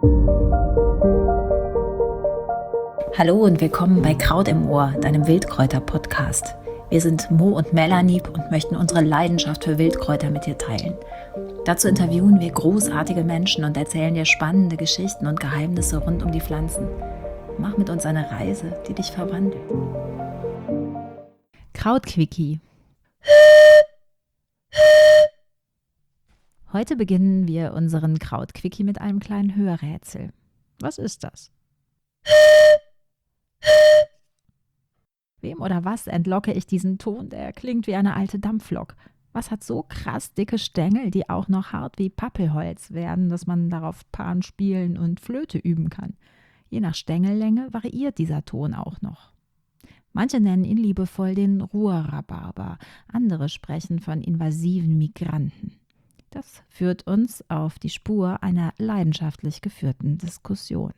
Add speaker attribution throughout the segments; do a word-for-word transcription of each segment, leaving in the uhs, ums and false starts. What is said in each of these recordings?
Speaker 1: Hallo und willkommen bei Kraut im Ohr, deinem Wildkräuter-Podcast. Wir sind Mo und Melanie und möchten unsere Leidenschaft für Wildkräuter mit dir teilen. Dazu interviewen wir großartige Menschen und erzählen dir spannende Geschichten und Geheimnisse rund um die Pflanzen. Mach mit uns eine Reise, die dich verwandelt. Krautquickie. Heute beginnen wir unseren Krautquickie mit einem kleinen Hörrätsel. Was ist das? Wem oder was entlocke ich diesen Ton? Der klingt wie eine alte Dampflok. Was hat so krass dicke Stängel, die auch noch hart wie Pappelholz werden, dass man darauf Pan spielen und Flöte üben kann? Je nach Stängellänge variiert dieser Ton auch noch. Manche nennen ihn liebevoll den Ruhrrhabarber, andere sprechen von invasiven Migranten. Das führt uns auf die Spur einer leidenschaftlich geführten Diskussion.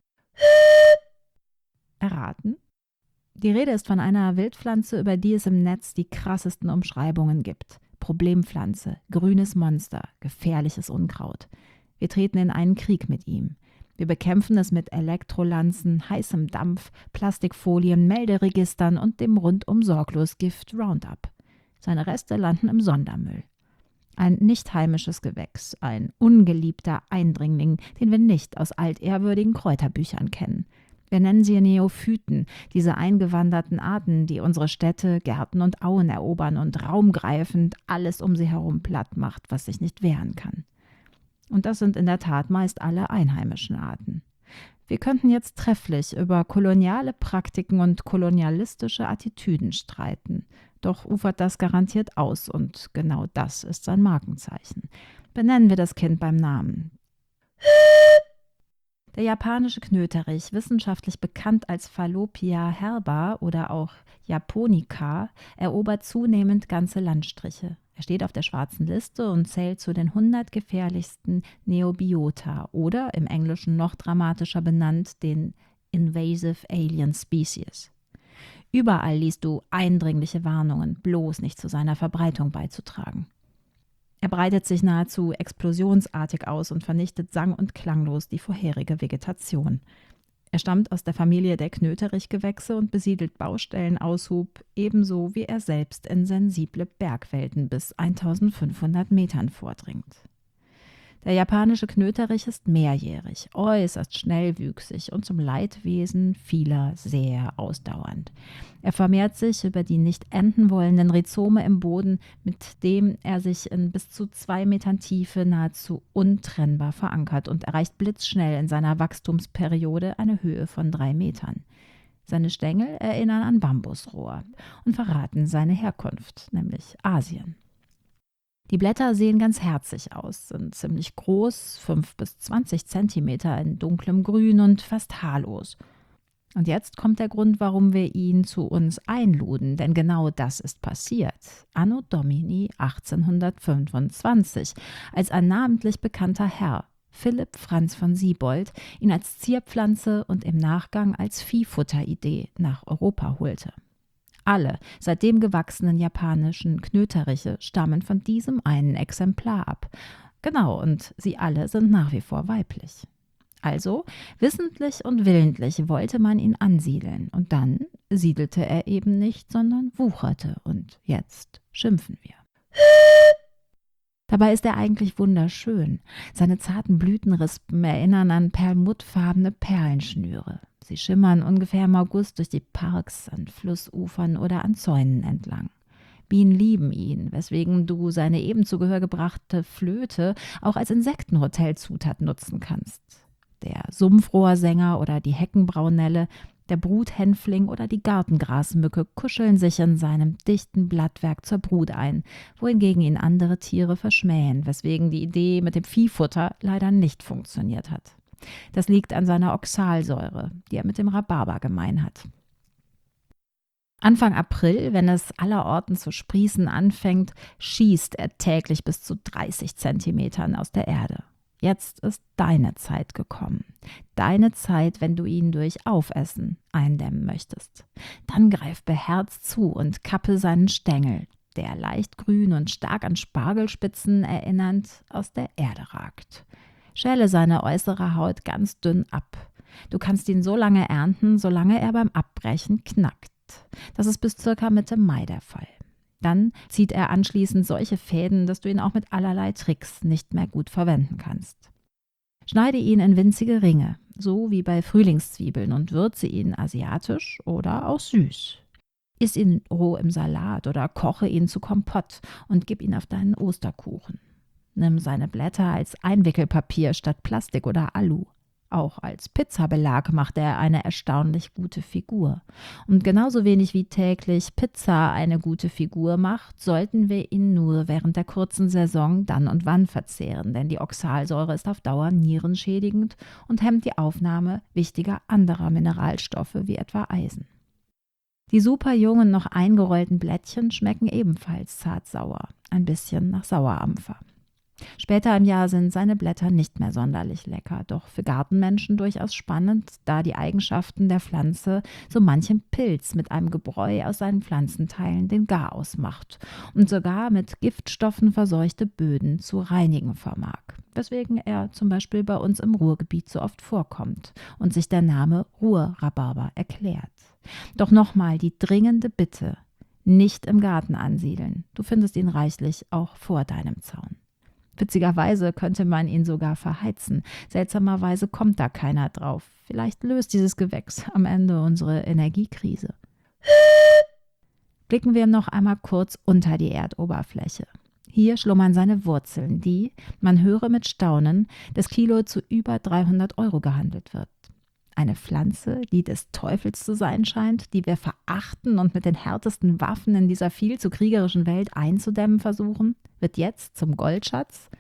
Speaker 1: Erraten? Die Rede ist von einer Wildpflanze, über die es im Netz die krassesten Umschreibungen gibt. Problempflanze, grünes Monster, gefährliches Unkraut. Wir treten in einen Krieg mit ihm. Wir bekämpfen es mit Elektrolanzen, heißem Dampf, Plastikfolien, Melderegistern und dem rundum sorglos Gift Roundup. Seine Reste landen im Sondermüll. Ein nicht heimisches Gewächs, ein ungeliebter Eindringling, den wir nicht aus altehrwürdigen Kräuterbüchern kennen. Wir nennen sie Neophyten, diese eingewanderten Arten, die unsere Städte, Gärten und Auen erobern und raumgreifend alles um sie herum platt macht, was sich nicht wehren kann. Und das sind in der Tat meist alle einheimischen Arten. Wir könnten jetzt trefflich über koloniale Praktiken und kolonialistische Attitüden streiten. Doch ufert das garantiert aus und genau das ist sein Markenzeichen. Benennen wir das Kind beim Namen. Der japanische Knöterich, wissenschaftlich bekannt als Fallopia herba oder auch Japonica, erobert zunehmend ganze Landstriche. Er steht auf der schwarzen Liste und zählt zu den hundert gefährlichsten Neobiota oder im Englischen noch dramatischer benannt den Invasive Alien Species. Überall liest du eindringliche Warnungen, bloß nicht zu seiner Verbreitung beizutragen. Er breitet sich nahezu explosionsartig aus und vernichtet sang- und klanglos die vorherige Vegetation. Er stammt aus der Familie der Knöterichgewächse und besiedelt Baustellenaushub, ebenso wie er selbst in sensible Bergwelten bis eintausendfünfhundert Metern vordringt. Der japanische Knöterich ist mehrjährig, äußerst schnellwüchsig und zum Leidwesen vieler sehr ausdauernd. Er vermehrt sich über die nicht enden wollenden Rhizome im Boden, mit dem er sich in bis zu zwei Metern Tiefe nahezu untrennbar verankert und erreicht blitzschnell in seiner Wachstumsperiode eine Höhe von drei Metern. Seine Stängel erinnern an Bambusrohr und verraten seine Herkunft, nämlich Asien. Die Blätter sehen ganz herzig aus, sind ziemlich groß, fünf bis zwanzig Zentimeter in dunklem Grün und fast haarlos. Und jetzt kommt der Grund, warum wir ihn zu uns einluden, denn genau das ist passiert. Anno Domini achtzehnhundertfünfundzwanzig, als ein namentlich bekannter Herr, Philipp Franz von Siebold, ihn als Zierpflanze und im Nachgang als Viehfutteridee nach Europa holte. Alle seitdem gewachsenen japanischen Knöteriche stammen von diesem einen Exemplar ab. Genau, und sie alle sind nach wie vor weiblich. Also, wissentlich und willentlich wollte man ihn ansiedeln. Und dann siedelte er eben nicht, sondern wucherte. Und jetzt schimpfen wir. Dabei ist er eigentlich wunderschön. Seine zarten Blütenrispen erinnern an perlmuttfarbene Perlenschnüre. Sie schimmern ungefähr im August durch die Parks, an Flussufern oder an Zäunen entlang. Bienen lieben ihn, weswegen du seine eben zu Gehör gebrachte Flöte auch als Insektenhotelzutat nutzen kannst. Der Sumpfrohrsänger oder die Heckenbraunelle, der Bruthänfling oder die Gartengrasmücke kuscheln sich in seinem dichten Blattwerk zur Brut ein, wohingegen ihn andere Tiere verschmähen, weswegen die Idee mit dem Viehfutter leider nicht funktioniert hat. Das liegt an seiner Oxalsäure, die er mit dem Rhabarber gemein hat. Anfang April, wenn es allerorten zu sprießen anfängt, schießt er täglich bis zu dreißig Zentimetern aus der Erde. Jetzt ist deine Zeit gekommen. Deine Zeit, wenn du ihn durch Aufessen eindämmen möchtest. Dann greif beherzt zu und kappe seinen Stängel, der leicht grün und stark an Spargelspitzen erinnernd aus der Erde ragt. Schäle seine äußere Haut ganz dünn ab. Du kannst ihn so lange ernten, solange er beim Abbrechen knackt. Das ist bis circa Mitte Mai der Fall. Dann zieht er anschließend solche Fäden, dass du ihn auch mit allerlei Tricks nicht mehr gut verwenden kannst. Schneide ihn in winzige Ringe, so wie bei Frühlingszwiebeln, und würze ihn asiatisch oder auch süß. Iss ihn roh im Salat oder koche ihn zu Kompott und gib ihn auf deinen Osterkuchen. Nimm seine Blätter als Einwickelpapier statt Plastik oder Alu. Auch als Pizzabelag macht er eine erstaunlich gute Figur. Und genauso wenig wie täglich Pizza eine gute Figur macht, sollten wir ihn nur während der kurzen Saison dann und wann verzehren, denn die Oxalsäure ist auf Dauer nierenschädigend und hemmt die Aufnahme wichtiger anderer Mineralstoffe wie etwa Eisen. Die super jungen, noch eingerollten Blättchen schmecken ebenfalls zart-sauer, ein bisschen nach Sauerampfer. Später im Jahr sind seine Blätter nicht mehr sonderlich lecker, doch für Gartenmenschen durchaus spannend, da die Eigenschaften der Pflanze so manchem Pilz mit einem Gebräu aus seinen Pflanzenteilen den Garaus macht und sogar mit Giftstoffen verseuchte Böden zu reinigen vermag, weswegen er zum Beispiel bei uns im Ruhrgebiet so oft vorkommt und sich der Name Ruhrrhabarber erklärt. Doch nochmal die dringende Bitte, nicht im Garten ansiedeln, du findest ihn reichlich auch vor deinem Zaun. Witzigerweise könnte man ihn sogar verheizen. Seltsamerweise kommt da keiner drauf. Vielleicht löst dieses Gewächs am Ende unsere Energiekrise. Blicken wir noch einmal kurz unter die Erdoberfläche. Hier schlummern seine Wurzeln, die, man höre mit Staunen, das Kilo zu über dreihundert Euro gehandelt wird. Eine Pflanze, die des Teufels zu sein scheint, die wir verachten und mit den härtesten Waffen in dieser viel zu kriegerischen Welt einzudämmen versuchen, wird jetzt zum Goldschatz?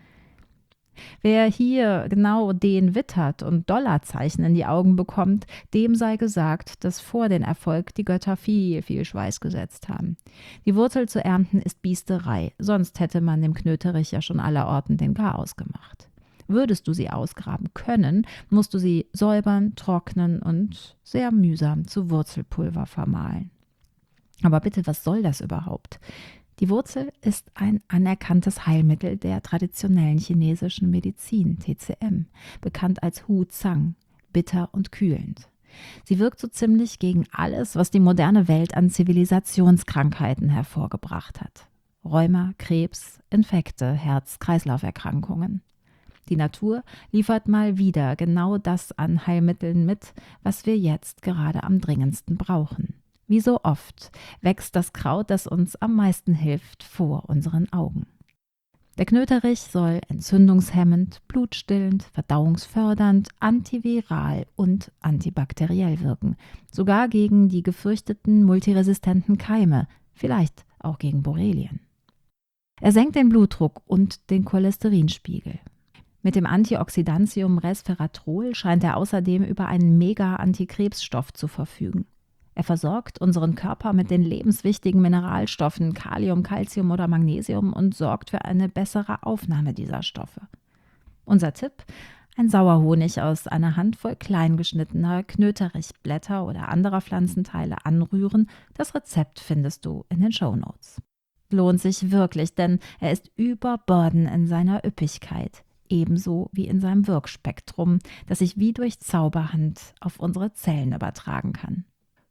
Speaker 1: Wer hier genau den wittert und Dollarzeichen in die Augen bekommt, dem sei gesagt, dass vor den Erfolg die Götter viel, viel Schweiß gesetzt haben. Die Wurzel zu ernten ist Biesterei, sonst hätte man dem Knöterich ja schon allerorten den Garaus gemacht. Würdest du sie ausgraben können, musst du sie säubern, trocknen und sehr mühsam zu Wurzelpulver vermahlen. Aber bitte, was soll das überhaupt? Die Wurzel ist ein anerkanntes Heilmittel der traditionellen chinesischen Medizin, T C M, bekannt als Hu Zang, bitter und kühlend. Sie wirkt so ziemlich gegen alles, was die moderne Welt an Zivilisationskrankheiten hervorgebracht hat. Rheuma, Krebs, Infekte, Herz-Kreislauf-Erkrankungen. Die Natur liefert mal wieder genau das an Heilmitteln mit, was wir jetzt gerade am dringendsten brauchen. Wie so oft wächst das Kraut, das uns am meisten hilft, vor unseren Augen. Der Knöterich soll entzündungshemmend, blutstillend, verdauungsfördernd, antiviral und antibakteriell wirken, sogar gegen die gefürchteten multiresistenten Keime, vielleicht auch gegen Borrelien. Er senkt den Blutdruck und den Cholesterinspiegel. Mit dem Antioxidantium Resveratrol scheint er außerdem über einen Mega-Antikrebsstoff zu verfügen. Er versorgt unseren Körper mit den lebenswichtigen Mineralstoffen Kalium, Calcium oder Magnesium und sorgt für eine bessere Aufnahme dieser Stoffe. Unser Tipp: ein Sauerhonig aus einer Handvoll klein geschnittener Knöterichblätter oder anderer Pflanzenteile anrühren. Das Rezept findest du in den Shownotes. Lohnt sich wirklich, denn er ist überborden in seiner Üppigkeit. Ebenso wie in seinem Wirkspektrum, das sich wie durch Zauberhand auf unsere Zellen übertragen kann.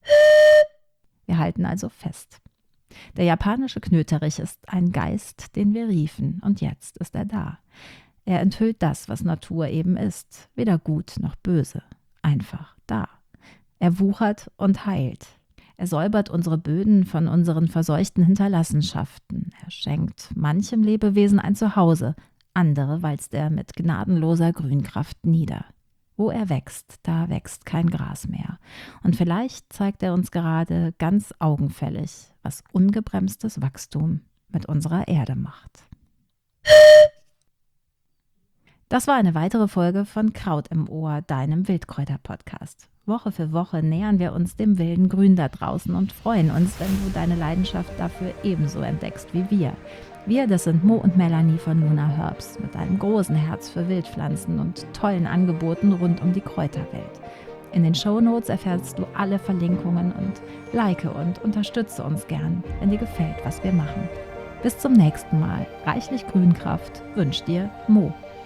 Speaker 1: Wir halten also fest. Der japanische Knöterich ist ein Geist, den wir riefen, und jetzt ist er da. Er enthüllt das, was Natur eben ist, weder gut noch böse, einfach da. Er wuchert und heilt. Er säubert unsere Böden von unseren verseuchten Hinterlassenschaften. Er schenkt manchem Lebewesen ein Zuhause, andere walzt er mit gnadenloser Grünkraft nieder. Wo er wächst, da wächst kein Gras mehr. Und vielleicht zeigt er uns gerade ganz augenfällig, was ungebremstes Wachstum mit unserer Erde macht. Das war eine weitere Folge von Kraut im Ohr, deinem Wildkräuter-Podcast. Woche für Woche nähern wir uns dem wilden Grün da draußen und freuen uns, wenn du deine Leidenschaft dafür ebenso entdeckst wie wir. Wir, das sind Mo und Melanie von Luna Herbs mit einem großen Herz für Wildpflanzen und tollen Angeboten rund um die Kräuterwelt. In den Shownotes erfährst du alle Verlinkungen und like und unterstütze uns gern, wenn dir gefällt, was wir machen. Bis zum nächsten Mal. Reichlich Grünkraft wünscht dir Mo.